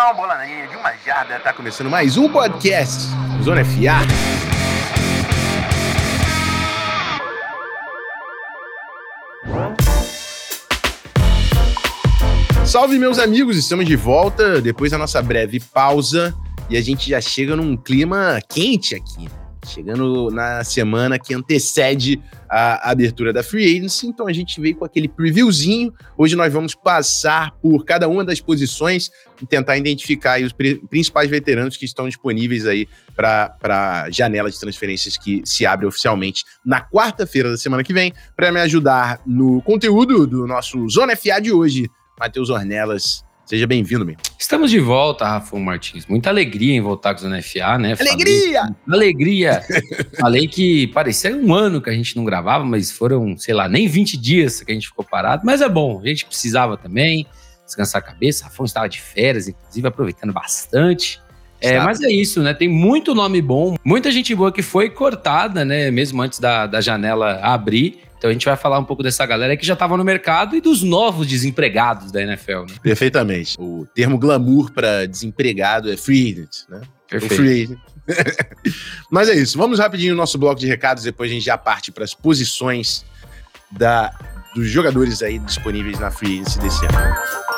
uma bola na linha de uma jarda. Tá começando mais um podcast Zona FA. Salve, meus amigos, estamos de volta depois da nossa breve pausa e a gente já chega num clima quente aqui, chegando na semana que antecede a abertura da Free Agency. Então a gente veio com aquele previewzinho. Hoje nós vamos passar por cada uma das posições e tentar identificar aí os principais veteranos que estão disponíveis aí para a janela de transferências que se abre oficialmente na quarta-feira da semana que vem. Para me ajudar no conteúdo do nosso Zona FA de hoje, Matheus Ornelas, seja bem-vindo, meu. Estamos de volta, Rafa Martins. Muita alegria em voltar com o Zona FA, né? Alegria! Falei que parecia um ano que a gente não gravava, mas foram, sei lá, nem 20 dias que a gente ficou parado. Mas é bom, a gente precisava também descansar a cabeça. Rafa estava de férias, inclusive, aproveitando bastante. Mas é isso, né? Tem muito nome bom, muita gente boa que foi cortada, né? Mesmo antes da janela abrir. Então a gente vai falar um pouco dessa galera que já estava no mercado e dos novos desempregados da NFL, né? Perfeitamente. O termo glamour para desempregado é free agent, né? Perfeito. O free agent. Mas é isso. Vamos rapidinho no nosso bloco de recados, depois a gente já parte para as posições dos jogadores aí disponíveis na free agency desse ano.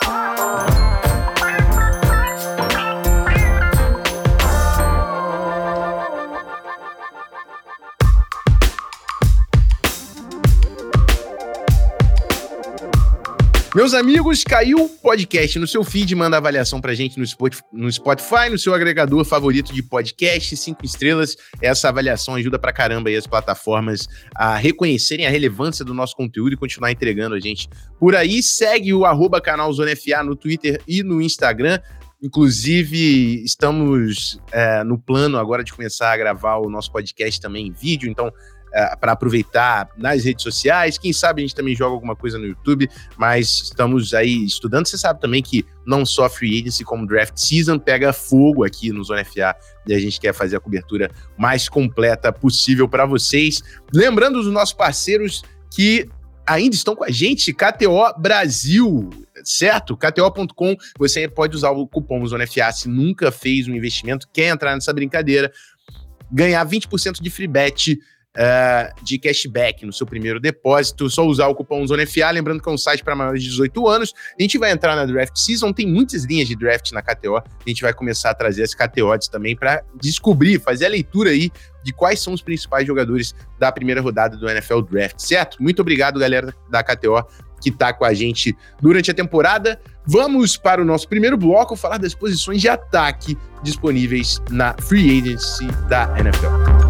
Meus amigos, caiu o podcast no seu feed, manda avaliação pra gente no Spotify, no seu agregador favorito de podcast, 5 estrelas. Essa avaliação ajuda pra caramba aí as plataformas a reconhecerem a relevância do nosso conteúdo e continuar entregando a gente por aí. Segue o @canal Zona FA no Twitter e no Instagram. Inclusive, estamos no plano agora de começar a gravar o nosso podcast também em vídeo, então para aproveitar nas redes sociais. Quem sabe a gente também joga alguma coisa no YouTube, mas estamos aí estudando. Você sabe também que não só Free Agency como Draft Season pega fogo aqui no Zona FA e a gente quer fazer a cobertura mais completa possível para vocês. Lembrando dos nossos parceiros que ainda estão com a gente, KTO Brasil, certo? KTO.com, você pode usar o cupom Zona FA se nunca fez um investimento, quer entrar nessa brincadeira, ganhar 20% de free bet de cashback no seu primeiro depósito, só usar o cupom Zona FA, lembrando que é um site para maiores de 18 anos. A gente vai entrar na Draft Season, tem muitas linhas de draft na KTO, a gente vai começar a trazer as KTOs também para descobrir, fazer a leitura aí de quais são os principais jogadores da primeira rodada do NFL Draft, certo? Muito obrigado, galera da KTO, que tá com a gente durante a temporada. Vamos para o nosso primeiro bloco, falar das posições de ataque disponíveis na Free Agency da NFL.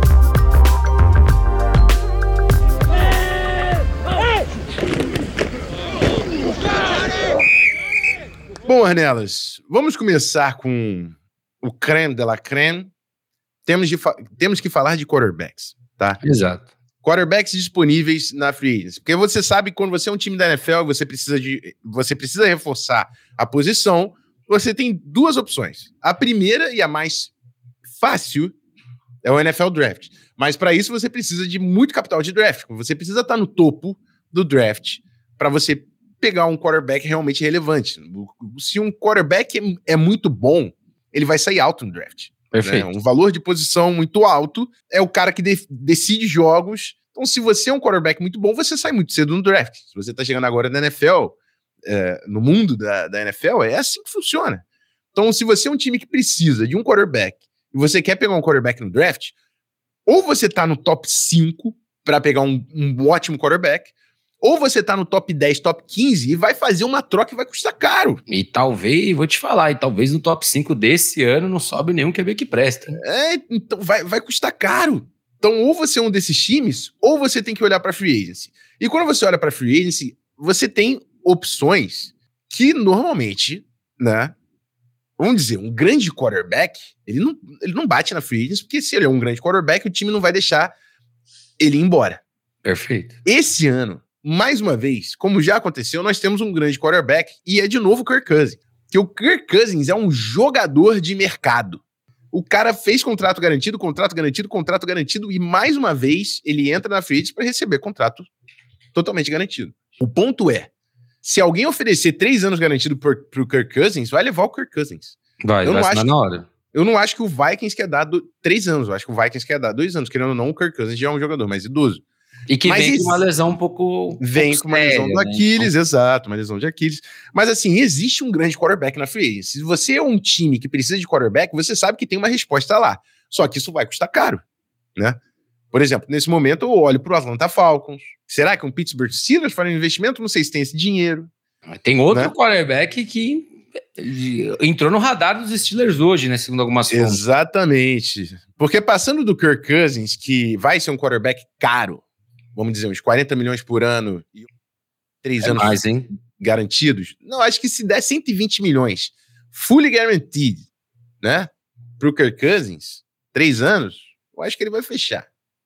Bom, Ornelas, vamos começar com o creme de la creme. Temos que falar de quarterbacks, tá? Exato. Quarterbacks disponíveis na Free Agency. Porque você sabe que quando você é um time da NFL, você precisa reforçar a posição, você tem duas opções. A primeira e a mais fácil é o NFL Draft. Mas para isso você precisa de muito capital de draft. Você precisa estar no topo do draft para você pegar um quarterback realmente relevante. Se um quarterback é muito bom, ele vai sair alto no draft. Perfeito. Né? Um valor de posição muito alto é o cara que decide jogos. Então, se você é um quarterback muito bom, você sai muito cedo no draft. Se você está chegando agora na NFL, no mundo da NFL, é assim que funciona. Então, se você é um time que precisa de um quarterback e você quer pegar um quarterback no draft, ou você está no top 5 para pegar um ótimo quarterback, ou você tá no top 10, top 15 e vai fazer uma troca e vai custar caro. E talvez, vou te falar, talvez no top 5 desse ano não sobe nenhum QB que presta. Então vai custar caro. Então ou você é um desses times, ou você tem que olhar para Free Agency. E quando você olha para Free Agency, você tem opções que normalmente, né, vamos dizer, um grande quarterback, ele não bate na Free Agency, porque se ele é um grande quarterback, o time não vai deixar ele ir embora. Perfeito. Esse ano, mais uma vez, como já aconteceu, nós temos um grande quarterback e é de novo o Kirk Cousins. Que o Kirk Cousins é um jogador de mercado. O cara fez contrato garantido e mais uma vez ele entra na free agency para receber contrato totalmente garantido. O ponto é, se alguém oferecer 3 anos garantido pro Kirk Cousins, vai levar o Kirk Cousins. Vai assinar na hora. Eu não acho que o Vikings quer dar 3 anos. Eu acho que o Vikings quer dar 2 anos. Querendo ou não, o Kirk Cousins já é um jogador mais idoso. E que vem com uma lesão um pouco com uma lesão do Aquiles, né? Exato, uma lesão de Aquiles. Mas assim, existe um grande quarterback na free agency. Se você é um time que precisa de quarterback, você sabe que tem uma resposta lá. Só que isso vai custar caro, né? Por exemplo, nesse momento eu olho pro Atlanta Falcons. Será que um Pittsburgh Steelers faz um investimento? Não sei se tem esse dinheiro. Tem outro quarterback que entrou no radar dos Steelers hoje, né? Segundo algumas fontes. Exatamente. Porque passando do Kirk Cousins, que vai ser um quarterback caro, vamos dizer, uns 40 milhões por ano e 3 anos mais, hein? Garantidos. Não, acho que se der 120 milhões, fully guaranteed, né? Pro Kirk Cousins, 3 anos, eu acho que ele vai fechar.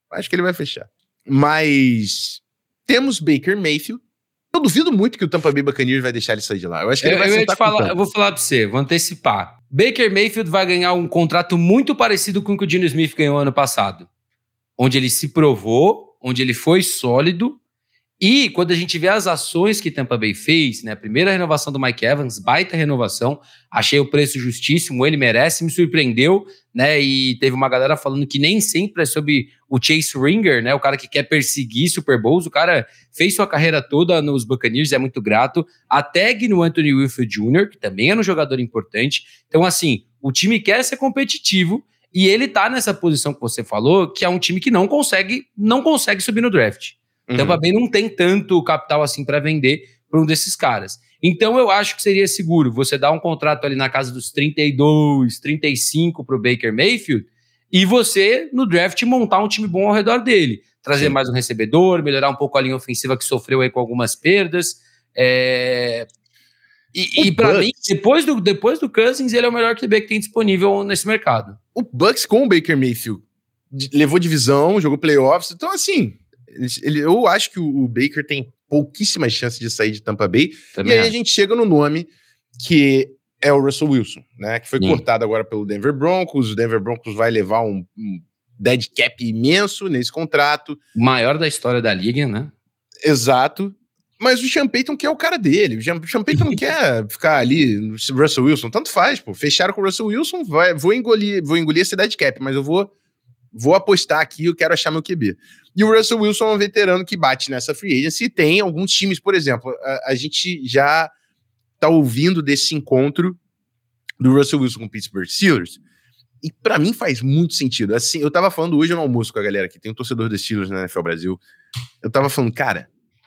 Mas temos Baker Mayfield. Eu duvido muito que o Tampa Bay Buccaneers vai deixar ele sair de lá. Eu acho que ele vai sentar com o Tampa. Eu vou falar pra você, vou antecipar. Baker Mayfield vai ganhar um contrato muito parecido com o que o Geno Smith ganhou ano passado. Onde ele se provou, onde ele foi sólido. E quando a gente vê as ações que Tampa Bay fez, né, a primeira renovação do Mike Evans, baita renovação, achei o preço justíssimo, ele merece, me surpreendeu, né, e teve uma galera falando que nem sempre é sobre o Chase Ringer, né, o cara que quer perseguir Super Bowls, o cara fez sua carreira toda nos Buccaneers, é muito grato, até no Anthony Winfield Jr., que também era um jogador importante, então assim, o time quer ser competitivo, e ele tá nessa posição que você falou, que é um time que não consegue subir no draft. Tampa Bay não tem tanto capital assim para vender para um desses caras. Então eu acho que seria seguro você dar um contrato ali na casa dos 32, 35 para o Baker Mayfield e você, no draft, montar um time bom ao redor dele. Trazer mais um recebedor, melhorar um pouco a linha ofensiva que sofreu aí com algumas perdas. E para mim, depois do Cousins, ele é o melhor QB que tem disponível nesse mercado. O Bucks com o Baker Mayfield levou divisão, jogou playoffs, então assim... eu acho que o Baker tem pouquíssimas chances de sair de Tampa Bay. Também e aí a gente chega no nome que é o Russell Wilson, né? Que foi cortado agora pelo Denver Broncos. O Denver Broncos vai levar um dead cap imenso nesse contrato. O maior da história da liga, né? Exato. Mas o Sean Payton quer o cara dele. O Sean Payton não quer ficar ali no Russell Wilson. Tanto faz, pô. Fecharam com o Russell Wilson, vou engolir esse dead cap, mas eu vou apostar aqui, eu quero achar meu QB. E o Russell Wilson é um veterano que bate nessa free agency e tem alguns times, por exemplo, a gente já tá ouvindo desse encontro do Russell Wilson com o Pittsburgh Steelers, e pra mim faz muito sentido. Assim, eu tava falando hoje no almoço com a galera aqui, tem um torcedor dos Steelers na NFL Brasil, eu tava falando, cara,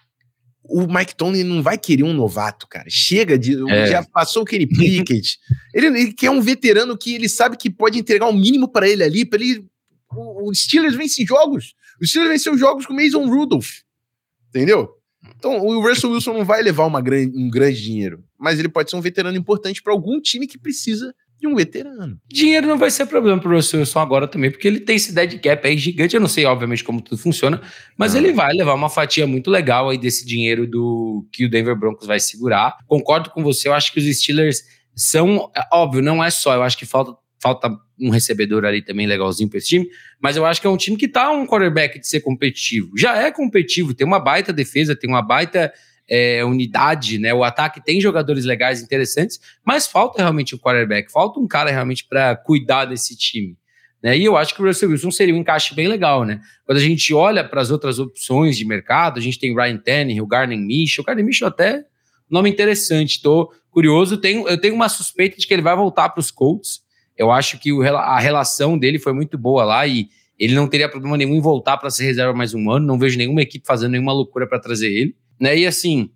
o Mike Tomlin não vai querer um novato, cara, chega de... Já passou o Kenny Pickett, ele quer um veterano que ele sabe que pode entregar o mínimo pra ele ali, pra ele... O Steelers vence jogos. O Steelers venceu jogos com o Mason Rudolph. Entendeu? Então, o Russell Wilson não vai levar um grande dinheiro, mas ele pode ser um veterano importante para algum time que precisa de um veterano. Dinheiro não vai ser problema pro Russell Wilson agora também, porque ele tem esse dead cap aí gigante. Eu não sei, obviamente, como tudo funciona, mas ele vai levar uma fatia muito legal aí desse dinheiro que o Denver Broncos vai segurar. Concordo com você, eu acho que os Steelers são... Óbvio, não é só, eu acho que falta um recebedor ali também legalzinho para esse time, mas eu acho que é um time que tá um quarterback de ser competitivo. Já é competitivo, tem uma baita defesa, tem uma baita unidade, né? O ataque tem jogadores legais, interessantes, mas falta realmente um quarterback, falta um cara realmente para cuidar desse time, né? E eu acho que o Russell Wilson seria um encaixe bem legal, né? Quando a gente olha para as outras opções de mercado, a gente tem Ryan Tannehill, o Gardner Minshew. O Gardner Minshew até nome interessante, tô curioso, eu tenho uma suspeita de que ele vai voltar para os Colts. Eu acho que a relação dele foi muito boa lá e ele não teria problema nenhum em voltar para ser reserva mais um ano. Não vejo nenhuma equipe fazendo nenhuma loucura para trazer ele, né? E assim,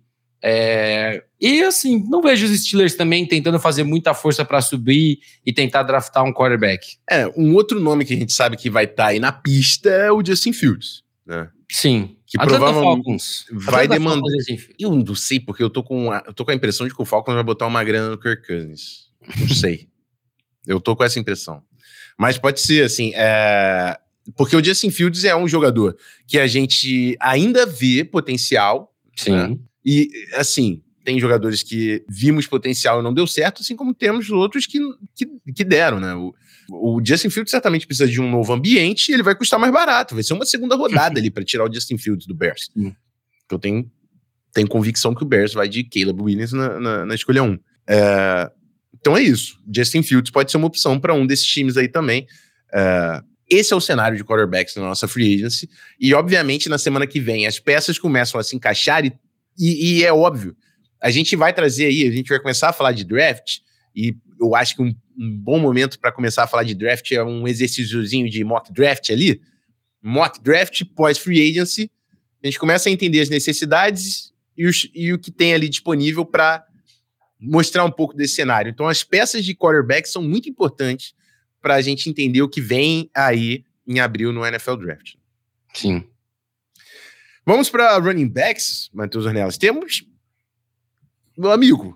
não vejo os Steelers também tentando fazer muita força para subir e tentar draftar um quarterback. Um outro nome que a gente sabe que vai estar aí na pista é o Justin Fields, né? Sim. Que provavelmente vai demandar. Eu não sei, porque eu tô com a impressão de que o Falcons vai botar uma grana no Kirk Cousins. Não sei. Eu tô com essa impressão. Mas pode ser, assim, porque o Justin Fields é um jogador que a gente ainda vê potencial. Sim. Né? E, assim, tem jogadores que vimos potencial e não deu certo, assim como temos outros que deram, né? O Justin Fields certamente precisa de um novo ambiente e ele vai custar mais barato. Vai ser uma segunda rodada ali para tirar o Justin Fields do Bears. Eu tenho convicção que o Bears vai de Caleb Williams na escolha 1. Então é isso. Justin Fields pode ser uma opção para um desses times aí também. Esse é o cenário de quarterbacks na nossa free agency. E, obviamente, na semana que vem, as peças começam a se encaixar e é óbvio. A gente vai trazer aí, a gente vai começar a falar de draft, e eu acho que um bom momento para começar a falar de draft é um exercíciozinho de mock draft ali. Mock draft pós-free agency. A gente começa a entender as necessidades e o que tem ali disponível para mostrar um pouco desse cenário. Então, as peças de quarterback são muito importantes para a gente entender o que vem aí em abril no NFL Draft. Sim. Vamos para running backs, Matheus Ornelas. Temos, meu amigo...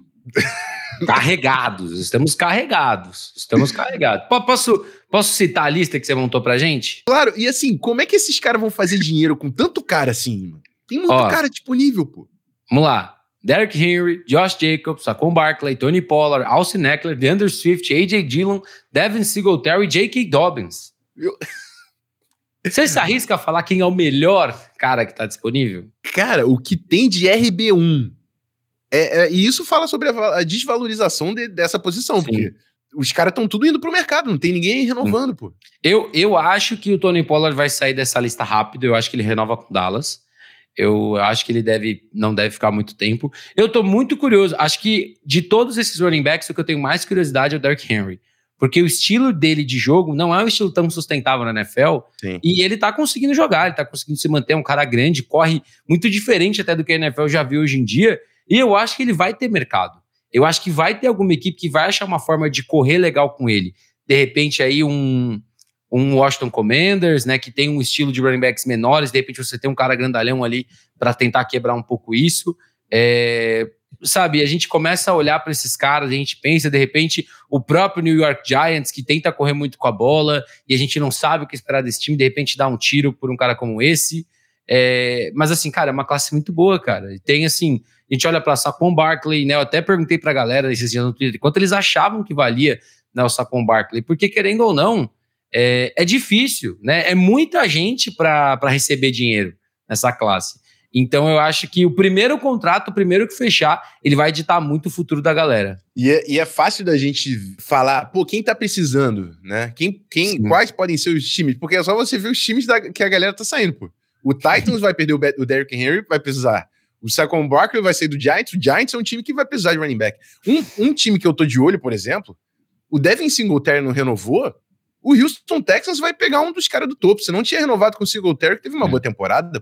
Estamos carregados. Posso citar a lista que você montou pra gente? Claro, e assim, como é que esses caras vão fazer dinheiro com tanto cara assim, mano? Tem muito cara disponível, pô. Vamos lá. Derrick Henry, Josh Jacobs, Saquon Barkley, Tony Pollard, Austin Eckler, DeAndre Swift, A.J. Dillon, Devin Singletary e J.K. Dobbins. Você se arrisca a falar quem é o melhor cara que tá disponível? Cara, o que tem de RB1... e isso fala sobre a desvalorização dessa posição, Sim. Porque os caras estão tudo indo pro mercado, não tem ninguém renovando, pô. Eu acho que o Tony Pollard vai sair dessa lista rápido, eu acho que ele renova com Dallas. Eu acho que ele não deve ficar muito tempo. Eu tô muito curioso, acho que de todos esses running backs, o que eu tenho mais curiosidade é o Derrick Henry. Porque o estilo dele de jogo não é um estilo tão sustentável na NFL. Sim. E ele tá conseguindo jogar, ele tá conseguindo se manter um cara grande, corre muito diferente até do que a NFL já viu hoje em dia. E eu acho que ele vai ter mercado. Eu acho que vai ter alguma equipe que vai achar uma forma de correr legal com ele. De repente aí um Washington Commanders, né, que tem um estilo de running backs menores, de repente você tem um cara grandalhão ali para tentar quebrar um pouco isso. Sabe, a gente começa a olhar para esses caras, a gente pensa, de repente, o próprio New York Giants, que tenta correr muito com a bola, e a gente não sabe o que esperar desse time, de repente dá um tiro por um cara como esse. Mas assim, cara, é uma classe muito boa, cara. E tem assim, a gente olha para Saquon Barkley, né? Eu até perguntei pra galera esses dias no Twitter quanto eles achavam que valia, né, o Saquon Barkley, porque querendo ou não, é difícil, né? É muita gente para receber dinheiro nessa classe. Então eu acho que o primeiro contrato, o primeiro que fechar, ele vai ditar muito o futuro da galera. E é fácil da gente falar, pô, quem tá precisando, né? Quais podem ser os times? Porque é só você ver os times que a galera tá saindo, pô. O Titans vai perder o Derrick Henry, vai precisar. O Saquon Barkley vai sair do Giants. O Giants é um time que vai precisar de running back. Um time que eu tô de olho, por exemplo, o Devin Singletary não renovou, o Houston Texans vai pegar um dos caras do topo. Você não tinha renovado com o Singletary, que teve uma boa temporada.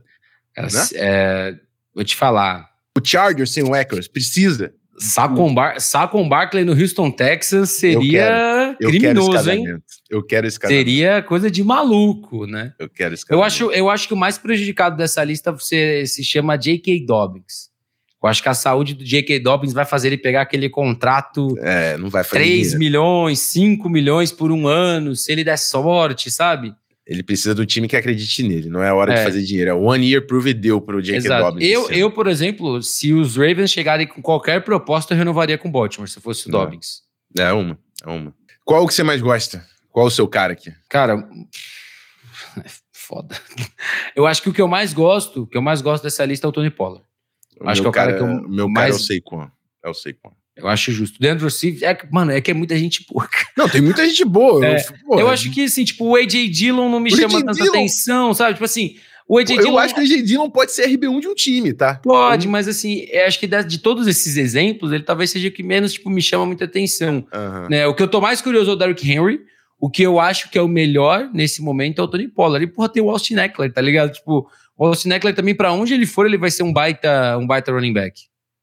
Né? Vou te falar. O Chargers sem o Eckler precisa. Saquon Barkley no Houston Texans seria criminoso, hein? Eu quero esse casamento. Seria coisa de maluco, né? Eu quero esse casamento. Eu acho que o mais prejudicado dessa lista se chama J.K. Dobbins. Eu acho que a saúde do J.K. Dobbins vai fazer ele pegar aquele contrato não vai fazer 3 milhões, 5 milhões por um ano, se ele der sorte, sabe? Ele precisa do time que acredite nele. Não é hora de fazer dinheiro. É one year prove it deu pro J.K. Dobbins. Eu, por exemplo, se os Ravens chegarem com qualquer proposta, eu renovaria com o Baltimore, se fosse o Dobbins. É uma. Qual que você mais gosta? Qual o seu cara aqui? Cara, foda. Eu acho que o que eu mais gosto dessa lista é o Tony Pollard. Acho que é o cara que eu meu mais... cara é o Saquon. Eu acho justo. DeAndre Swift, que é muita gente boa. Não, tem muita gente boa. Eu acho que, assim, tipo, o A.J. Dillon não me chama tanta atenção, sabe? Tipo assim, o A.J. Dillon... Eu acho que o A.J. Dillon pode ser RB1 de um time, tá? Pode, mas assim, eu acho que de todos esses exemplos, ele talvez seja o que menos, tipo, me chama muita atenção. Né? O que eu tô mais curioso é o Derrick Henry. O que eu acho que é o melhor nesse momento é o Tony Pollard. E, porra, tem o Austin Eckler, tá ligado? Tipo, o Austin Eckler também, pra onde ele for, ele vai ser um baita running back.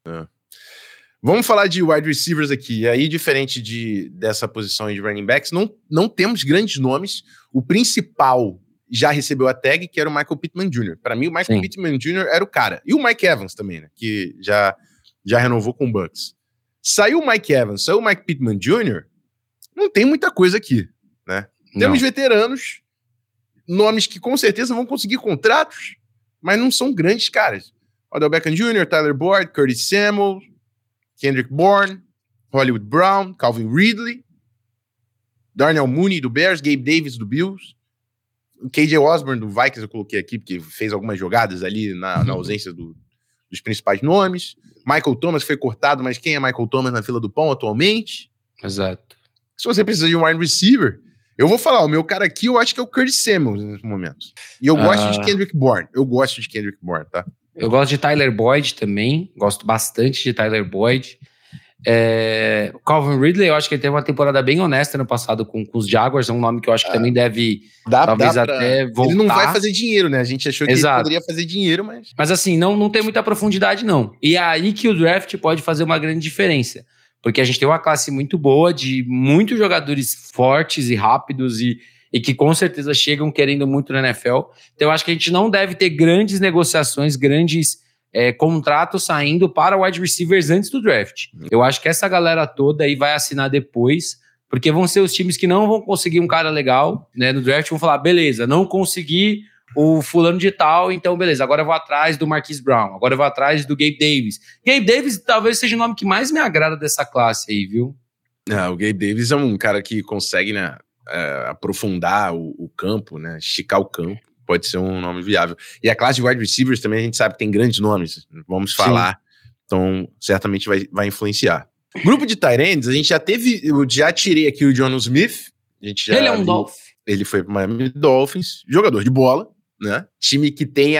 Vamos falar de wide receivers aqui. E aí, diferente dessa posição de running backs, não temos grandes nomes. O principal já recebeu a tag, que era o Michael Pittman Jr. Para mim, o Michael Pittman Jr. era o cara. E o Mike Evans também, né? Que já renovou com o Bucks. Saiu o Mike Evans, saiu o Mike Pittman Jr., não tem muita coisa aqui, né? Temos veteranos, nomes que com certeza vão conseguir contratos, mas não são grandes caras. Odell Beckham Jr., Tyler Boyd, Curtis Samuel, Kendrick Bourne, Hollywood Brown, Calvin Ridley, Darnell Mooney do Bears, Gabe Davis do Bills, o KJ Osborne do Vikings eu coloquei aqui, porque fez algumas jogadas ali na ausência dos principais nomes. Michael Thomas foi cortado, mas quem é Michael Thomas na fila do pão atualmente? Exato. Se você precisa de um wide receiver, eu vou falar, o meu cara aqui eu acho que é o Curtis Samuels nesse momento. E eu gosto de Kendrick Bourne. Tá? Eu gosto de Tyler Boyd também. Gosto bastante de Tyler Boyd. O Calvin Ridley, eu acho que ele teve uma temporada bem honesta no passado com os Jaguars. É um nome que eu acho que também deve talvez até voltar. Ele não vai fazer dinheiro, né? A gente achou que ele poderia fazer dinheiro, mas... Mas assim, não tem muita profundidade, não. E é aí que o draft pode fazer uma grande diferença. Porque a gente tem uma classe muito boa de muitos jogadores fortes e rápidos e que com certeza chegam querendo muito na NFL. Então eu acho que a gente não deve ter grandes negociações, grandes contratos saindo para wide receivers antes do draft. Eu acho que essa galera toda aí vai assinar depois, porque vão ser os times que não vão conseguir um cara legal, né, no draft, vão falar, beleza, não consegui o fulano de tal, então beleza, agora eu vou atrás do Marquise Brown, agora eu vou atrás do Gabe Davis. Gabe Davis talvez seja o nome que mais me agrada dessa classe aí, viu? O Gabe Davis é um cara que consegue, né, aprofundar o campo, né, esticar o campo, pode ser um nome viável. E a classe de wide receivers também a gente sabe que tem grandes nomes, vamos falar, então certamente vai influenciar. Grupo de tight ends, a gente eu já tirei aqui o Jonnu Smith, ele é um Dolphin. Ele foi pro Miami Dolphins, jogador de bola, né? Time que tem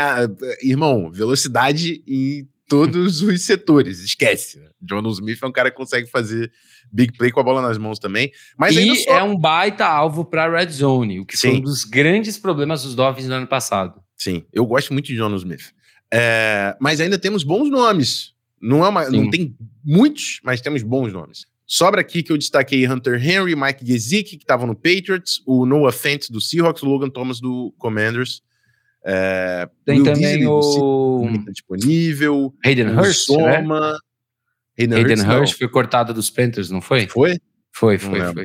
velocidade em todos os setores, esquece. Jonnu Smith é um cara que consegue fazer big play com a bola nas mãos também. Mas é um baita alvo para Red Zone, o que foi um dos grandes problemas dos Dolphins no ano passado. Sim, eu gosto muito de Jonnu Smith. Mas ainda temos bons nomes. Não tem muitos, mas temos bons nomes. Sobra aqui que eu destaquei Hunter Henry, Mike Gesicki, que estavam no Patriots, o Noah Fant do Seahawks, o Logan Thomas do Commanders. Tem também o tá disponível. Hayden Hurst, Soma. Hayden Hurst foi cortado dos Panthers, não foi? Foi. Foi.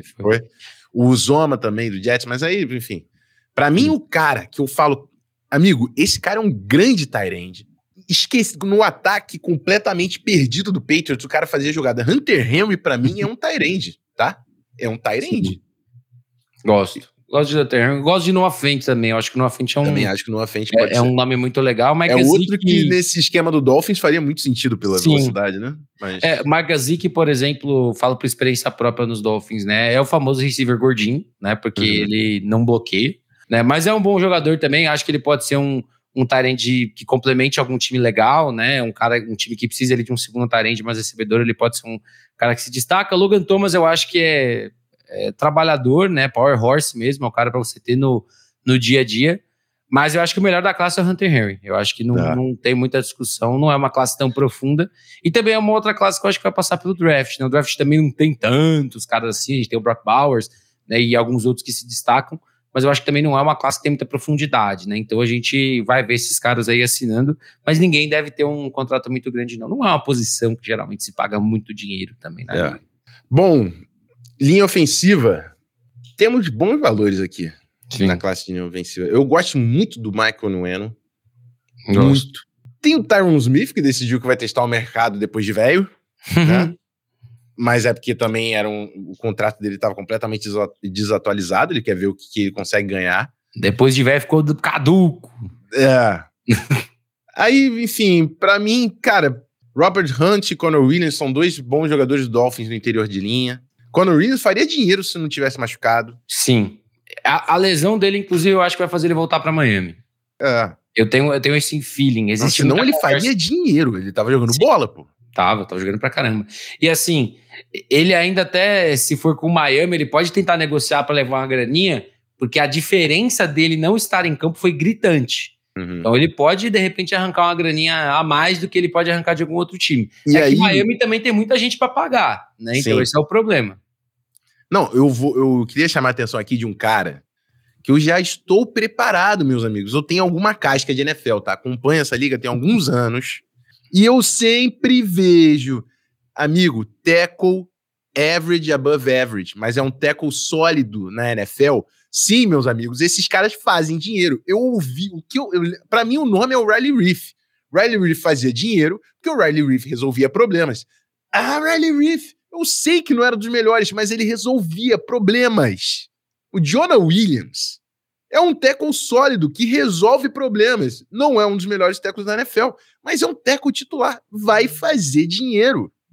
O Zoma também do Jets, mas aí, enfim. Pra mim, o cara que eu falo, amigo, esse cara é um grande tight end. Esqueci, no ataque completamente perdido do Patriots, o cara fazia jogada. Hunter Henry, pra mim, é um tight end, tá? É um tight end. Gosto de Hunter Henry. Gosto de Noah Fant também. Eu acho que Noah Fant é um... Também acho que Noah Fant pode ser. Um nome muito legal. Mike outro que nesse esquema do Dolphins faria muito sentido pela velocidade, né? Mas... Mike Gesicki, por exemplo, falo por experiência própria nos Dolphins, né? É o famoso receiver gordinho, né? Porque ele não bloqueia, né? Mas é um bom jogador também. Acho que ele pode ser um tight end que complemente algum time legal, né? Um time que precisa ali de um segundo tight end, mas recebedor, ele pode ser um cara que se destaca. Logan Thomas, eu acho que é trabalhador, né? Power horse mesmo, é um cara para você ter no dia a dia. Mas eu acho que o melhor da classe é o Hunter Henry. Eu acho que não tem muita discussão, não é uma classe tão profunda. E também é uma outra classe que eu acho que vai passar pelo draft, né? O draft também não tem tantos caras assim, a gente tem o Brock Bowers, né? E alguns outros que se destacam, mas eu acho que também não é uma classe que tem muita profundidade, né? Então a gente vai ver esses caras aí assinando, mas ninguém deve ter um contrato muito grande, não. Não é uma posição que geralmente se paga muito dinheiro também, né? Bom, linha ofensiva, temos bons valores aqui. Sim. Na classe de linha ofensiva. Eu gosto muito do Michael Nguyen. Muito. Tem o Tyron Smith, que decidiu que vai testar o mercado depois de velho, né? Mas é porque também o contrato dele estava completamente desatualizado, ele quer ver o que ele consegue ganhar. Depois de velho ficou caduco. Aí, enfim, pra mim, cara, Robert Hunt e Connor Williams são dois bons jogadores do Dolphins no interior de linha. Connor Williams faria dinheiro se não tivesse machucado. Sim. A lesão dele, inclusive, eu acho que vai fazer ele voltar pra Miami. Eu tenho esse feeling. Senão ele faria dinheiro. Ele tava jogando bola, pô. Tava jogando pra caramba. E assim, ele ainda até, se for com o Miami, ele pode tentar negociar pra levar uma graninha, porque a diferença dele não estar em campo foi gritante. Então ele pode, de repente, arrancar uma graninha a mais do que ele pode arrancar de algum outro time. E aí... que Miami também tem muita gente pra pagar, né? Então esse é o problema. Não, eu queria chamar a atenção aqui de um cara que eu já estou preparado, meus amigos. Eu tenho alguma casca de NFL, tá? Acompanho essa liga tem alguns anos. E eu sempre vejo, amigo, tackle average above average, mas é um tackle sólido na NFL. Sim, meus amigos, esses caras fazem dinheiro. Eu ouvi, pra mim o nome é o Riley Reiff. Riley Reiff fazia dinheiro porque o Riley Reiff resolvia problemas. Riley Reiff, eu sei que não era dos melhores, mas ele resolvia problemas. O Jonah Williams é um tackle sólido que resolve problemas. Não é um dos melhores tackles da NFL, mas é um tackle titular. Vai fazer dinheiro.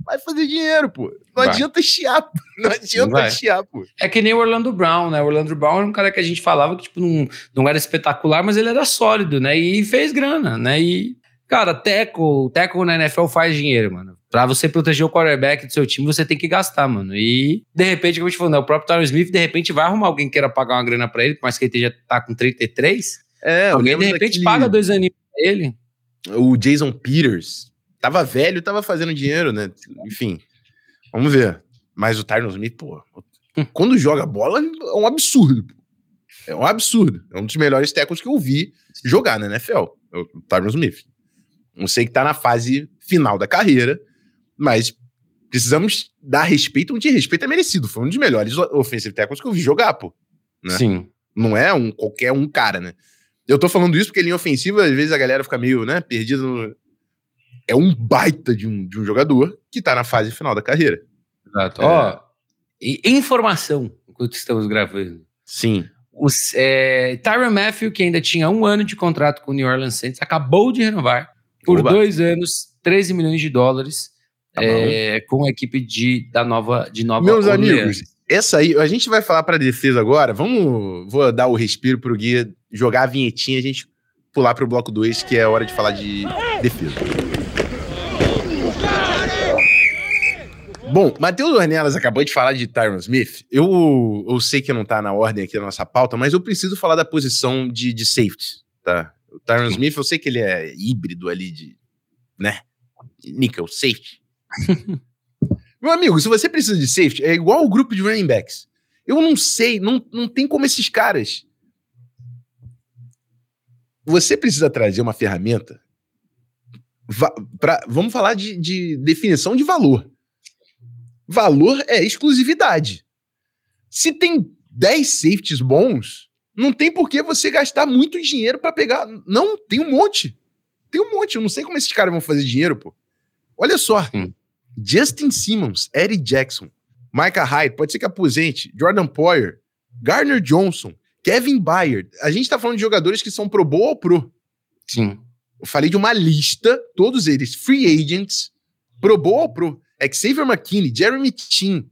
vai fazer dinheiro, pô. Não adianta chiar, pô. Não adianta chiar, pô. É que nem o Orlando Brown, né? O Orlando Brown era um cara que a gente falava que, tipo, não era espetacular, mas ele era sólido, né? E fez grana, né? E, cara, tackle na NFL faz dinheiro, mano. Pra você proteger o quarterback do seu time, você tem que gastar, mano. E, de repente, como a gente falou, né? O próprio Tyron Smith, de repente, vai arrumar alguém que queira pagar uma grana pra ele, por mais que ele já tá com 33. Alguém, de repente, paga 2 aninhos pra ele. O Jason Peters tava velho, tava fazendo dinheiro, né? Enfim, vamos ver. Mas o Tyron Smith, pô, quando joga bola, é um absurdo. É um absurdo. É um dos melhores tackles que eu vi jogar na NFL, o Tyron Smith. Não sei que tá na fase final da carreira, mas precisamos dar respeito onde respeito é merecido. Foi um dos melhores offensive tackles que eu vi jogar, pô. Né? Sim. Não é qualquer um cara, né? Eu tô falando isso porque linha ofensiva, às vezes a galera fica meio, né, perdida no... É um baita de um jogador que tá na fase final da carreira. Exato. Ó, informação, enquanto estamos gravando. Sim. Tyrann Mathieu, que ainda tinha 1 ano de contrato com o New Orleans Saints, acabou de renovar por 2 anos, $13 milhões, com a equipe da Nova Meus Orleans. Amigos, essa aí, a gente vai falar pra defesa agora, vou dar o respiro pro Gui jogar a vinhetinha e a gente pular pro bloco 2, que é a hora de falar de defesa. Bom, Matheus Ornelas acabou de falar de Tyron Smith. Eu sei que não tá na ordem aqui da nossa pauta, mas eu preciso falar da posição de safety, tá? O Tyron Smith, eu sei que ele é híbrido ali de, né, nickel safety. Meu amigo, se você precisa de safety, é igual o grupo de running backs. Eu não sei, não tem como esses caras... Você precisa trazer uma ferramenta vamos falar de definição de valor. Valor é exclusividade. Se tem 10 safeties bons, não tem por que você gastar muito dinheiro pra pegar. Não, tem um monte. Eu não sei como esses caras vão fazer dinheiro, pô. Olha só. Justin Simmons, Eddie Jackson, Micah Hyde, pode ser que aposente, Jordan Poyer, Gardner Johnson, Kevin Byard. A gente tá falando de jogadores que são pro bowl ou pro? Sim. Eu falei de uma lista, todos eles free agents, pro bowl ou pro? Xavier McKinney, Jeremy Chin.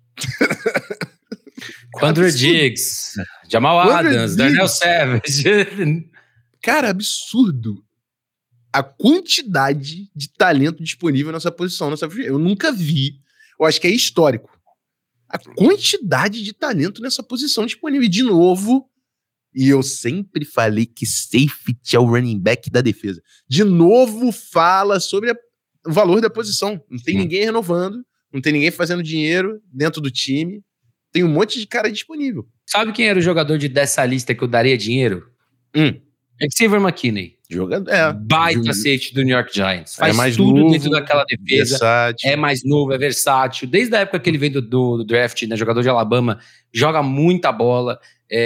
Quandre Diggs, Jamal Adams, Darnell Savage. Cara, absurdo. A quantidade de talento disponível nessa posição. Eu nunca vi. Eu acho que é histórico. A quantidade de talento nessa posição disponível. E, de novo, e eu sempre falei que safety é o running back da defesa. De novo, fala sobre o valor da posição. Não tem ninguém renovando, não tem ninguém fazendo dinheiro dentro do time. Tem um monte de cara disponível. Sabe quem era o jogador dessa lista que eu daria dinheiro? Xavier McKinney. Baita safety do New York Giants. Faz mais tudo novo, dentro daquela defesa. Versátil. É mais novo, é versátil. Desde a época que ele veio do draft, né, jogador de Alabama, joga muita bola.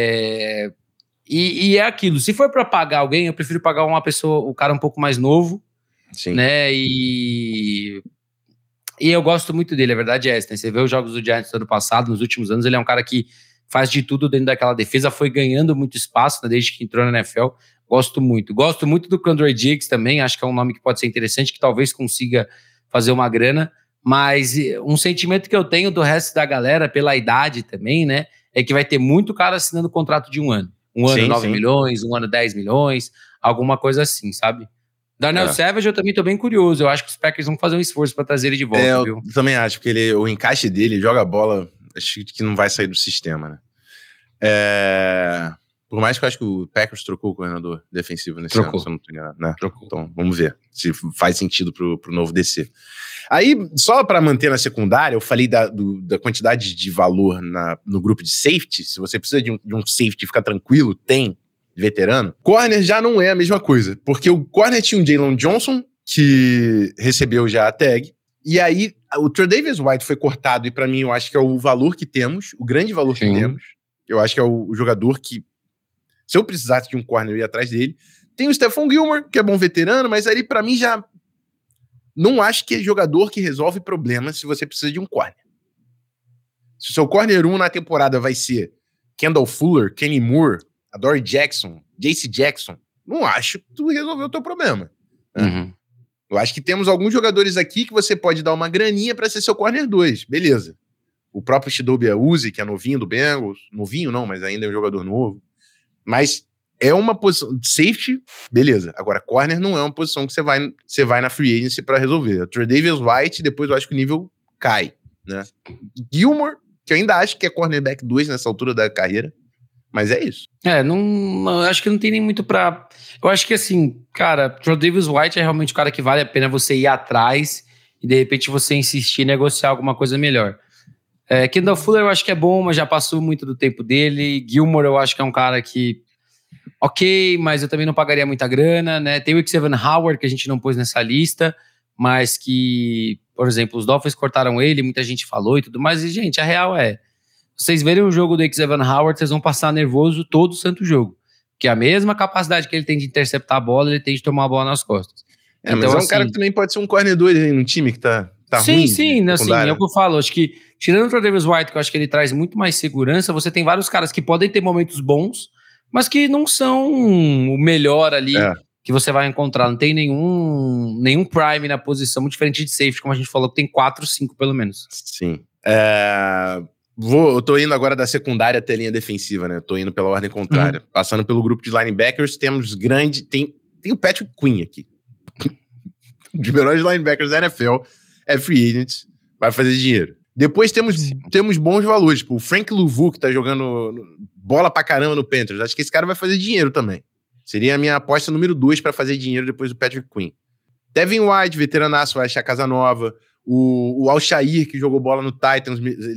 E é aquilo. Se for para pagar alguém, eu prefiro pagar o cara um pouco mais novo. Sim. Né? E eu gosto muito dele, a verdade é essa. Né? Você vê os jogos do Giants do ano passado, nos últimos anos, ele é um cara que faz de tudo dentro daquela defesa, foi ganhando muito espaço, né, desde que entrou na NFL. Gosto muito do Quandre Diggs também, acho que é um nome que pode ser interessante, que talvez consiga fazer uma grana, mas um sentimento que eu tenho do resto da galera, pela idade também, né, é que vai ter muito cara assinando contrato de 1 ano. 1 ano 9 milhões, 1 ano 10 milhões, alguma coisa assim, sabe? Darnell Savage eu também tô bem curioso, eu acho que os Packers vão fazer um esforço pra trazer ele de volta, viu? Eu também acho, porque o encaixe dele, joga bola, acho que não vai sair do sistema, né? Por mais que eu acho que o Packers trocou o coordenador defensivo nesse ano, se eu não tô enganado, né? Trocou. Então, vamos ver se faz sentido pro novo DC. Aí, só para manter na secundária, eu falei da quantidade de valor no grupo de safety. Se você precisa de um safety, fica tranquilo, tem veterano. Corner já não é a mesma coisa, porque o corner tinha um Jalen Johnson, que recebeu já a tag, e aí o Tre'Davious White foi cortado, e para mim eu acho que é o valor que temos, o grande valor que temos. Eu acho que é o jogador que, se eu precisasse de um corner, eu ia atrás dele. Tem o Stephon Gilmore, que é bom veterano, mas ali pra mim já não acho que é jogador que resolve problemas se você precisa de um corner. Se o seu corner 1 na temporada vai ser Kendall Fuller, Kenny Moore, Adoree Jackson, J.C. Jackson, não acho que tu resolveu o teu problema. Né? Eu acho que temos alguns jogadores aqui que você pode dar uma graninha para ser seu corner 2, beleza. O próprio Chidobe Awuzie, que é novinho do Bengals, novinho não, mas ainda é um jogador novo. Mas é uma posição de safety, beleza. Agora, corner não é uma posição que você vai na free agency para resolver. A Tre'Davious White, depois eu acho que o nível cai, né? Gilmore, que eu ainda acho que é cornerback 2 nessa altura da carreira, mas é isso. Não, acho que não tem nem muito pra... Eu acho que assim, cara, Tre'Davious White é realmente o cara que vale a pena você ir atrás e de repente você insistir em negociar alguma coisa melhor. Kendall Fuller eu acho que é bom, mas já passou muito do tempo dele. Gilmore eu acho que é um cara que ok, mas eu também não pagaria muita grana, né? Tem o Xavier Howard, que a gente não pôs nessa lista, mas que, por exemplo, os Dolphins cortaram ele, muita gente falou e tudo mais. E, gente, a real vocês verem o jogo do Xavier Howard, vocês vão passar nervoso todo o santo jogo. Porque a mesma capacidade que ele tem de interceptar a bola, ele tem de tomar a bola nas costas. Então, mas é um cara que também pode ser um corner 2 aí num time que tá ruim. Sim, assim, é o que eu falo. Acho que, tirando o Tre'Davious White, que eu acho que ele traz muito mais segurança, você tem vários caras que podem ter momentos bons, mas que não são o melhor ali que você vai encontrar. Não tem nenhum prime na posição, muito diferente de safety, como a gente falou, que tem 4, 5 pelo menos. Sim. Eu tô indo agora da secundária até a linha defensiva, né? Tô indo pela ordem contrária. Passando pelo grupo de linebackers, temos tem o Patrick Queen aqui. Um dos melhores linebackers da NFL, é free agent, vai fazer dinheiro. Depois temos bons valores, tipo o Frank Louvu, que tá jogando bola pra caramba no Panthers. Acho que esse cara vai fazer dinheiro também. Seria a minha aposta número 2 pra fazer dinheiro depois do Patrick Queen. Devin White, veteranaço, vai achar casa nova. O Al-Shair, que jogou bola no Titans,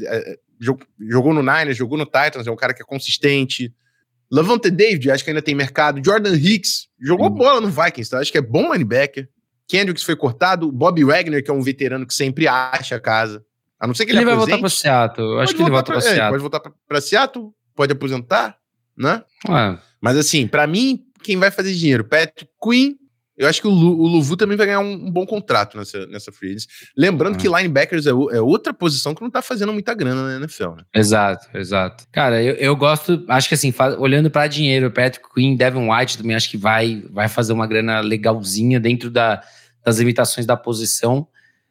jogou no Niners, jogou no Titans, é um cara que é consistente. Lavonte David, acho que ainda tem mercado. Jordan Hicks, jogou bola no Vikings, tá? Acho que é bom linebacker. Kendricks foi cortado. Bobby Wagner, que é um veterano que sempre acha a casa. A não ser que ele vai voltar para Seattle. Eu acho que ele volta para Seattle. Pode voltar para Seattle, pode aposentar, né? Mas assim, para mim, quem vai fazer dinheiro? Patrick Queen. Eu acho que o Louvu também vai ganhar um bom contrato nessa free agency. Lembrando que linebackers é outra posição que não tá fazendo muita grana na NFL, né? Exato. Cara, eu gosto, acho que assim, olhando para dinheiro, Patrick Queen, Devin White também acho que vai fazer uma grana legalzinha dentro das limitações da posição.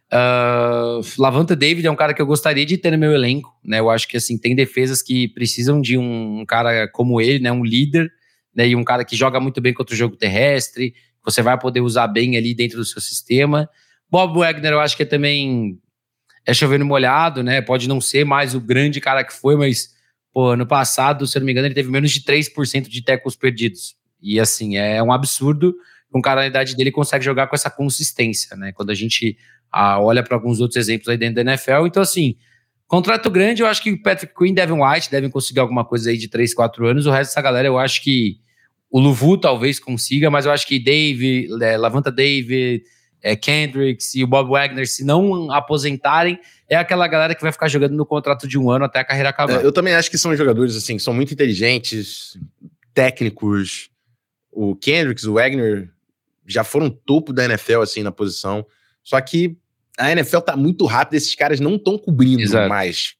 Lavonte David é um cara que eu gostaria de ter no meu elenco, né? Eu acho que assim, tem defesas que precisam de um cara como ele, né? Um líder, né? E um cara que joga muito bem contra o jogo terrestre, você vai poder usar bem ali dentro do seu sistema. Bob Wagner, eu acho que também chovendo molhado, né? Pode não ser mais o grande cara que foi, mas, ano passado, se eu não me engano, ele teve menos de 3% de tackles perdidos. E, assim, é um absurdo. Um cara na idade dele consegue jogar com essa consistência, né? Quando a gente olha para alguns outros exemplos aí dentro da NFL. Então, assim, contrato grande, eu acho que Patrick Queen e Devin White devem conseguir alguma coisa aí de 3, 4 anos. O resto dessa galera, eu acho que o Louvu talvez consiga, mas eu acho que Lavonte David, Kendricks e o Bob Wagner, se não aposentarem, é aquela galera que vai ficar jogando no contrato de 1 ano até a carreira acabar. Eu também acho que são jogadores assim, que são muito inteligentes, técnicos. O Kendricks, o Wagner já foram topo da NFL assim, na posição. Só que a NFL tá muito rápida, esses caras não estão cobrindo mais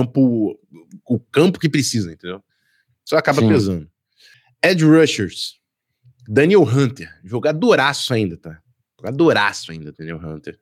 o campo que precisa, entendeu? Só acaba pesando. Edge Rushers, Daniel Hunter, jogadoraço ainda, tá? Jogadoraço ainda, Daniel Hunter.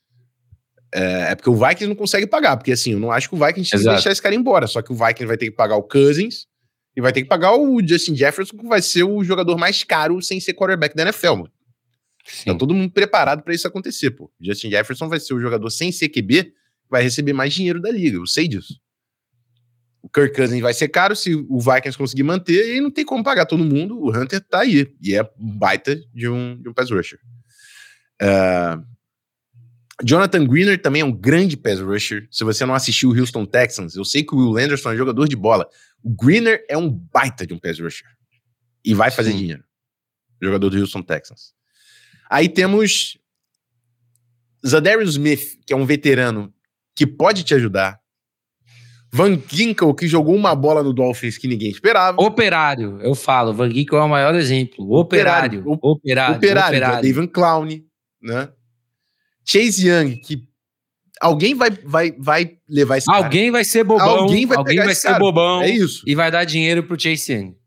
É porque o Vikings não consegue pagar, porque assim, eu não acho que o Vikings tem que deixar esse cara embora, só que o Vikings vai ter que pagar o Cousins e vai ter que pagar o Justin Jefferson, que vai ser o jogador mais caro sem ser quarterback da NFL, mano. Tá todo mundo preparado pra isso acontecer, pô. Justin Jefferson vai ser o jogador sem CQB que vai receber mais dinheiro da liga, eu sei disso. O Kirk Cousins vai ser caro se o Vikings conseguir manter, e aí não tem como pagar todo mundo. O Hunter tá aí, e é baita de um pass rusher. Jonathan Greener também é um grande pass rusher. Se você não assistiu o Houston Texans, eu sei que o Will Anderson é jogador de bola. O Greener é um baita de um pass rusher. E vai fazer dinheiro. Jogador do Houston Texans. Aí temos Zadarius Smith, que é um veterano que pode te ajudar. Van Ginkel, que jogou uma bola no Dolphins que ninguém esperava. Operário, eu falo. Van Ginkel é o maior exemplo. Operário. David Clowney, né? Chase Young, que alguém vai levar esse cara. Alguém vai ser bobão. Alguém vai ser bobão. É isso. E vai dar dinheiro pro Chase Young.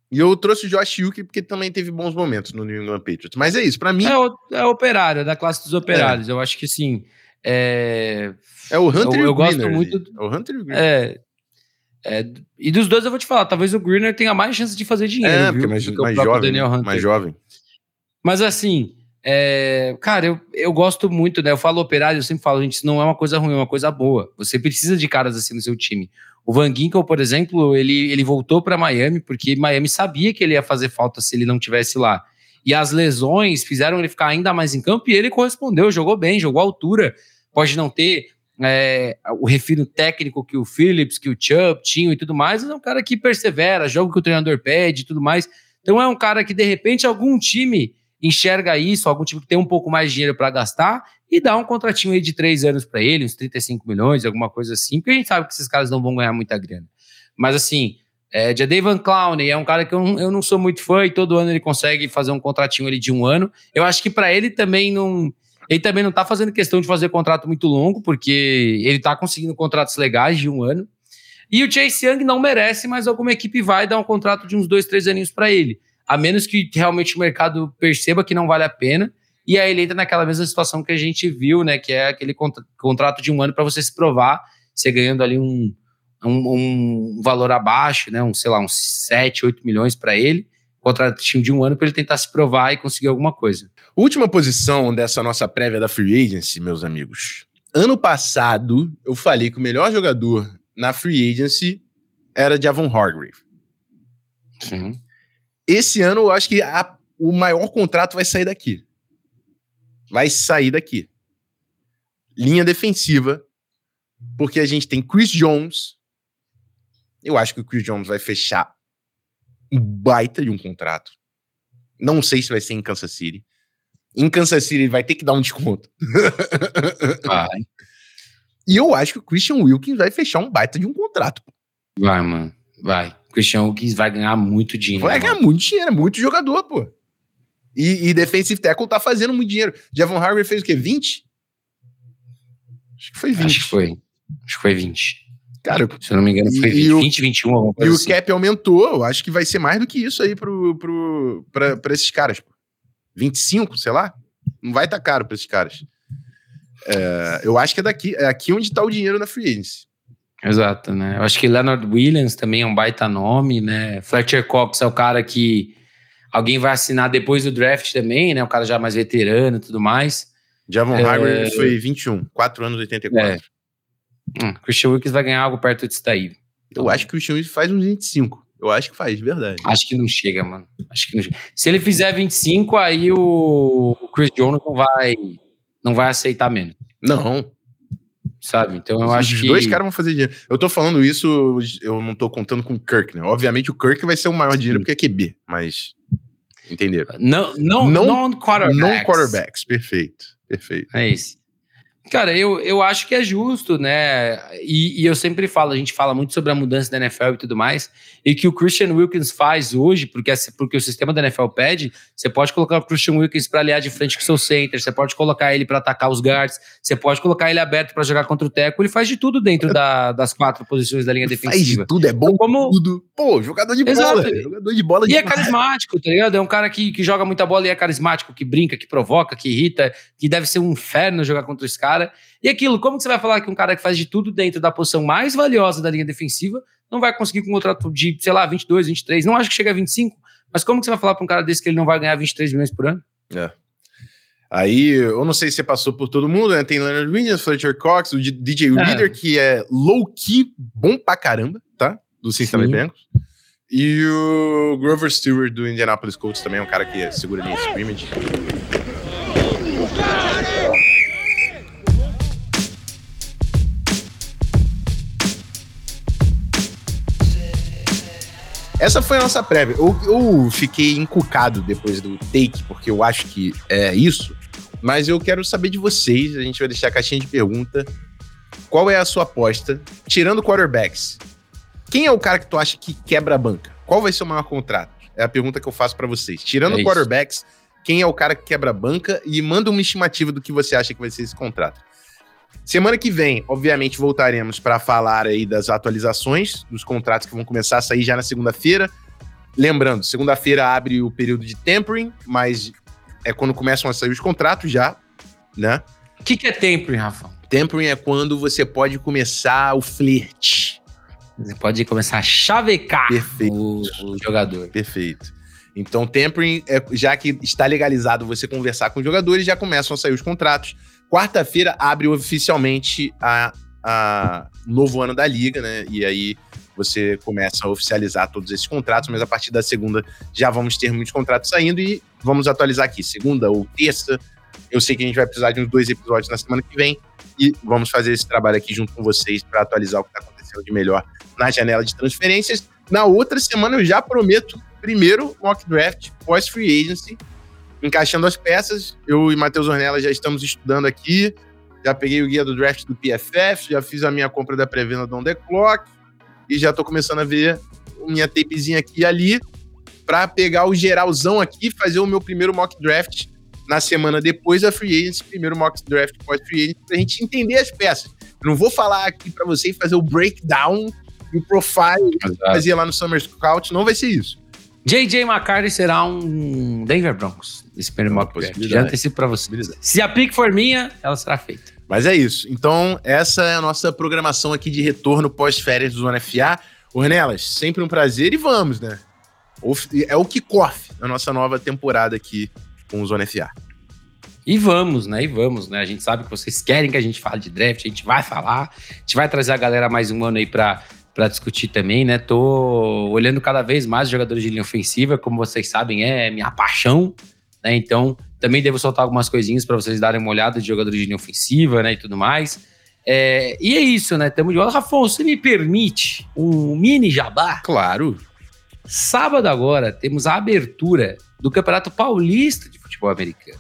E eu trouxe o Josh Uke porque também teve bons momentos no New England Patriots. Mas é isso, pra mim... É operário, da classe dos operários. Eu acho que, sim. É o Hunter e o Greener. Gosto muito... É o Hunter e o Greener. E dos dois eu vou te falar, talvez o Greener tenha mais chance de fazer dinheiro, porque mais jovem, Daniel Hunter. Mais jovem. Mas assim, cara, eu gosto muito, né? Eu falo operário, eu sempre falo, gente, isso não é uma coisa ruim, é uma coisa boa. Você precisa de caras assim no seu time. O Van Ginkel, por exemplo, ele voltou para Miami porque Miami sabia que ele ia fazer falta se ele não tivesse lá. E as lesões fizeram ele ficar ainda mais em campo e ele correspondeu, jogou bem, jogou à altura. Pode não ter o refino técnico que o Phillips, que o Chubb tinham e tudo mais, mas é um cara que persevera, joga o que o treinador pede e tudo mais. Então é um cara que, de repente, algum time enxerga isso, algum time que tem um pouco mais de dinheiro para gastar e dá um contratinho aí de 3 anos para ele, uns 35 milhões, alguma coisa assim, porque a gente sabe que esses caras não vão ganhar muita grana. Mas assim, Jadeveon Clowney é um cara que eu não sou muito fã e todo ano ele consegue fazer um contratinho ali de 1 ano. Eu acho que para ele também não... Ele também não tá fazendo questão de fazer contrato muito longo, porque ele tá conseguindo contratos legais de 1 ano. E o Chase Young não merece, mas alguma equipe vai dar um contrato de uns 2, 3 aninhos para ele. A menos que realmente o mercado perceba que não vale a pena. E aí ele entra naquela mesma situação que a gente viu, né? Que é aquele contrato de 1 ano para você se provar, você ganhando ali um valor abaixo, né? Sei lá, uns 7, 8 milhões para ele. Contratinho de 1 ano para ele tentar se provar e conseguir alguma coisa. Última posição dessa nossa prévia da Free Agency, meus amigos. Ano passado, eu falei que o melhor jogador na Free Agency era Javon Hargrave. Sim. Esse ano, eu acho que o maior contrato vai sair daqui. Linha defensiva, porque a gente tem Chris Jones. Eu acho que o Chris Jones vai fechar um baita de um contrato. Não sei se vai ser em Kansas City. Em Kansas City ele vai ter que dar um desconto. Vai. E eu acho que o Christian Wilkins vai fechar um baita de um contrato. Vai, mano. Vai. O Christian Wilkins vai ganhar muito dinheiro. Vai ganhar muito dinheiro, é muito jogador, pô. E defensive tackle tá fazendo muito dinheiro. Javon Hargrave fez o quê? 20? Acho que foi 20. Acho que foi 20. Cara, se eu não me engano, foi 20, 21, alguma coisa assim. E o cap aumentou, eu acho que vai ser mais do que isso aí pra esses caras, pô. 25, sei lá? Não vai estar caro pra esses caras. Eu acho que é aqui onde tá o dinheiro na Free Agency. Exato, né? Eu acho que Leonard Williams também é um baita nome, né? Fletcher Cox é o cara que alguém vai assinar depois do draft também, né? O cara já mais veterano e tudo mais. Javon Hargrave foi 21, 4 anos, 84. Christian Wilkins vai ganhar algo perto disso daí. Eu acho que o Christian Wilkins faz uns 25. Eu acho que faz, de verdade. Acho que não chega, mano. Se ele fizer 25, aí o Chris Jones não vai aceitar menos. Não. Sabe? Então eu acho que... Os dois caras vão fazer dinheiro. Eu tô falando isso, eu não tô contando com o Kirk, né? Obviamente o Kirk vai ser o maior dinheiro porque é QB, mas... Entenderam? Não quarterbacks. Não quarterbacks, perfeito. É isso. Cara, eu acho que é justo, né? E eu sempre falo, a gente fala muito sobre a mudança da NFL e tudo mais, e que o Christian Wilkins faz hoje, porque o sistema da NFL pede, você pode colocar o Christian Wilkins para aliar de frente com o seu center, você pode colocar ele para atacar os guards, você pode colocar ele aberto para jogar contra o tackle, ele faz de tudo dentro das 4 posições da linha defensiva. Faz de tudo, é bom como tudo. Pô, jogador de bola. Jogador de bola. E é carismático, tá ligado? É um cara que joga muita bola e é carismático, que brinca, que provoca, que irrita, que deve ser um inferno jogar contra esse cara. E aquilo, como que você vai falar que um cara que faz de tudo dentro da posição mais valiosa da linha defensiva não vai conseguir com um contrato de, sei lá, 22, 23, não acho que chega a 25, mas como que você vai falar para um cara desse que ele não vai ganhar 23 milhões por ano? Aí, eu não sei se você passou por todo mundo, né? Tem Leonard Williams, Fletcher Cox, o DJ Reader, que é low-key bom pra caramba, tá? Do Cincinnati Bengals. E o Grover Stewart, do Indianapolis Colts, também é um cara que segura a linha de scrimmage. Essa foi a nossa prévia. Eu fiquei encucado depois do take, porque eu acho que é isso. Mas eu quero saber de vocês. A gente vai deixar a caixinha de pergunta. Qual é a sua aposta? Tirando quarterbacks, quem é o cara que tu acha que quebra a banca? Qual vai ser o maior contrato? É a pergunta que eu faço pra vocês. Tirando quarterbacks, quem é o cara que quebra a banca? E manda uma estimativa do que você acha que vai ser esse contrato. Semana que vem, obviamente, voltaremos para falar aí das atualizações dos contratos que vão começar a sair já na segunda-feira. Lembrando, segunda-feira abre o período de tempering, mas é quando começam a sair os contratos já, né? O que é tempering, Rafa? Tempering é quando você pode começar o flerte. Você pode começar a chavecar o jogador. Perfeito. Então, tempering, já que está legalizado você conversar com os jogadores, já começam a sair os contratos. Quarta-feira abre oficialmente a novo ano da liga, né? E aí você começa a oficializar todos esses contratos, mas a partir da segunda já vamos ter muitos contratos saindo e vamos atualizar aqui, segunda ou terça. Eu sei que a gente vai precisar de uns 2 episódios na semana que vem e vamos fazer esse trabalho aqui junto com vocês para atualizar o que está acontecendo de melhor na janela de transferências. Na outra semana eu já prometo, primeiro mock draft pós-free agency, encaixando as peças. Eu e Matheus Ornelas já estamos estudando aqui, já peguei o guia do draft do PFF, já fiz a minha compra da pré-venda do On The Clock e já estou começando a ver minha tapezinha aqui e ali para pegar o geralzão aqui, fazer o meu primeiro mock draft na semana depois da free agency, primeiro mock draft pós-free agency, pra gente entender as peças. Eu não vou falar aqui pra vocês fazer o breakdown e o profile que fazia lá no Summer Scout, não vai ser isso. J.J. McCarthy será um Denver Broncos, esse primeiro mock draft. Já antecipo pra você. Se a pick for minha, ela será feita. Mas é isso. Então, essa é a nossa programação aqui de retorno pós-férias do Zona FA. Ornelas, sempre um prazer e vamos, né? É o kickoff da nossa nova temporada aqui com o Zona FA. E vamos, né? A gente sabe que vocês querem que a gente fale de draft, a gente vai falar. A gente vai trazer a galera mais um ano aí pra discutir também, né? Tô olhando cada vez mais os jogadores de linha ofensiva, como vocês sabem, é minha paixão, né? Então, também devo soltar algumas coisinhas pra vocês darem uma olhada de jogadores de linha ofensiva, né? E tudo mais. E é isso, né? Tamo de volta. Rafael, você me permite um mini jabá? Claro. Sábado agora, temos a abertura do Campeonato Paulista de Futebol Americano.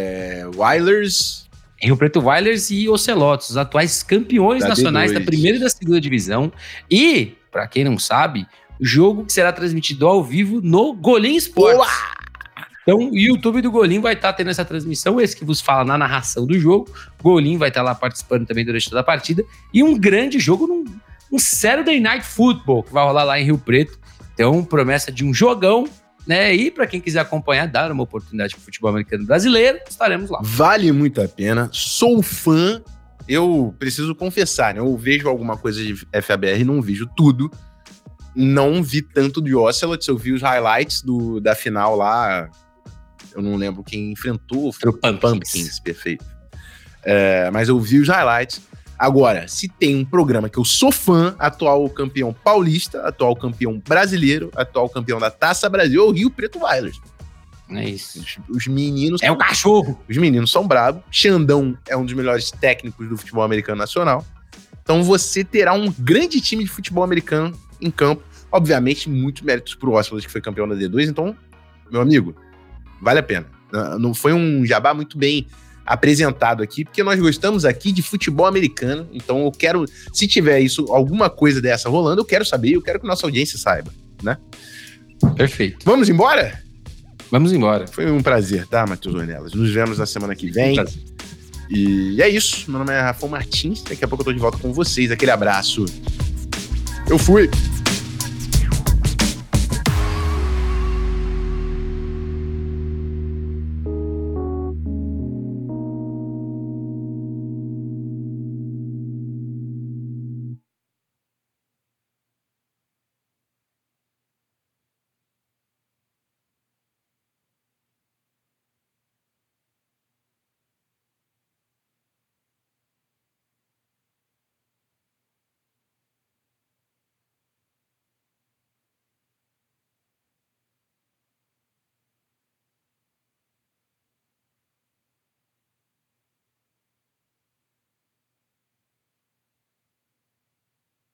Oilers... Rio Preto Oilers e Ocelotes, os atuais campeões nacionais da primeira e da segunda divisão. E, pra quem não sabe, jogo que será transmitido ao vivo no Golim Sports. Boa! Então, o YouTube do Golim vai estar tendo essa transmissão, esse que vos fala na narração do jogo. Golim vai estar lá participando também durante toda a partida. E um grande jogo num Saturday Night Football, que vai rolar lá em Rio Preto. Então, promessa de um jogão, né? E para quem quiser acompanhar, dar uma oportunidade para o futebol americano brasileiro, estaremos lá. Vale muito a pena. Sou fã. Eu preciso confessar, né? Eu vejo alguma coisa de FABR, não vejo tudo. Não vi tanto de Ocelots, eu vi os highlights da final lá. Eu não lembro quem enfrentou. O Pumpkins. Perfeito. Mas eu vi os highlights. Agora, se tem um programa que eu sou fã, atual campeão paulista, atual campeão brasileiro, atual campeão da Taça Brasil, é o Rio Preto Oilers. É isso. Os meninos... É o cachorro! Os meninos são bravos. Xandão é um dos melhores técnicos do futebol americano nacional. Então você terá um grande time de futebol americano em campo. Obviamente, muitos méritos pro Ocelots, que foi campeão da D2. Então, meu amigo, vale a pena. Não foi um jabá muito bem apresentado aqui, porque nós gostamos aqui de futebol americano, então eu quero, se tiver alguma coisa dessa rolando, eu quero saber, eu quero que nossa audiência saiba, né? Perfeito. Vamos embora? Vamos embora. Foi um prazer, tá, Matheus Ornelas? Nos vemos na semana que vem. E é isso, meu nome é Rafael Martins, daqui a pouco eu tô de volta com vocês, aquele abraço. Eu fui!